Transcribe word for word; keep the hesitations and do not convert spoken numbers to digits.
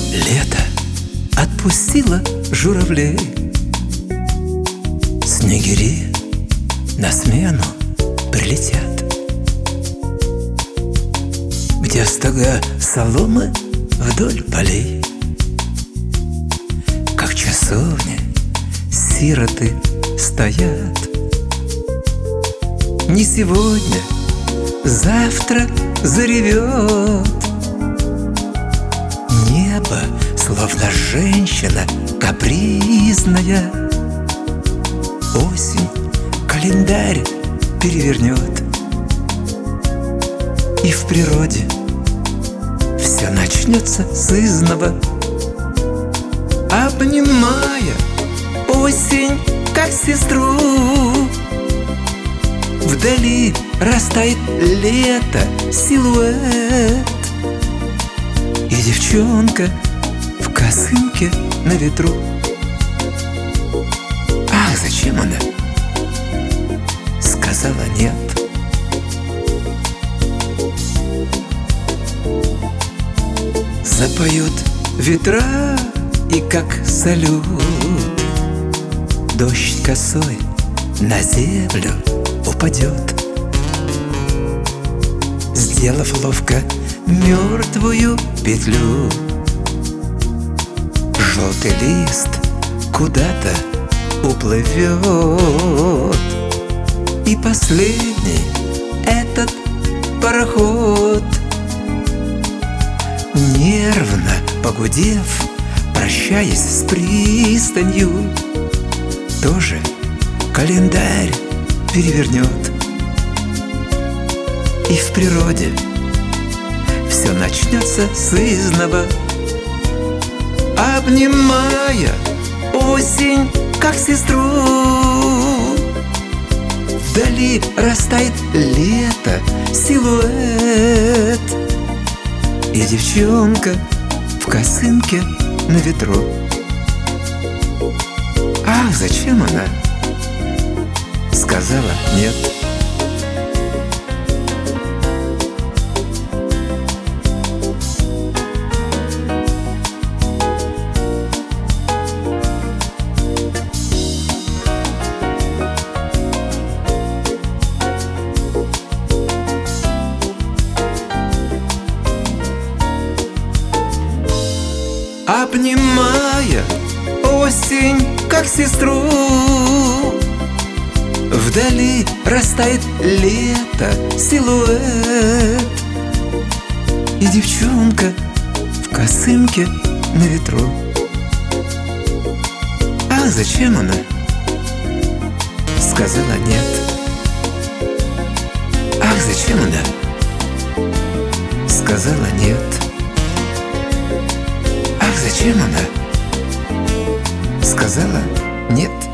Лето отпустило журавлей, снегири на смену прилетят. Где стога соломы вдоль полей, как часовни сироты стоят. Не сегодня, завтра заревет. Небо, словно женщина капризная, осень календарь перевернет. И в природе все начнется с изного. Обнимая осень, как сестру, вдали растает лето силуэт. И девчонка в косынке на ветру. Ах, зачем она сказала нет? Запоют ветра, и как салют дождь косой на землю упадет, сделав ловко мертвую петлю. Желтый лист куда-то уплывет, и последний этот пароход, нервно погудев, прощаясь с пристанью, тоже календарь перевернет. И в природе все начнется с изного. Обнимая осень, как сестру, вдали растает лето силуэт. И девчонка в косынке на ветру. Ах, зачем она сказала нет? Обнимая осень, как сестру, вдали растает лето силуэт. И девчонка в косынке на ветру. А зачем она сказала нет? Ах, зачем она сказала нет? Ах, зачем она сказала нет?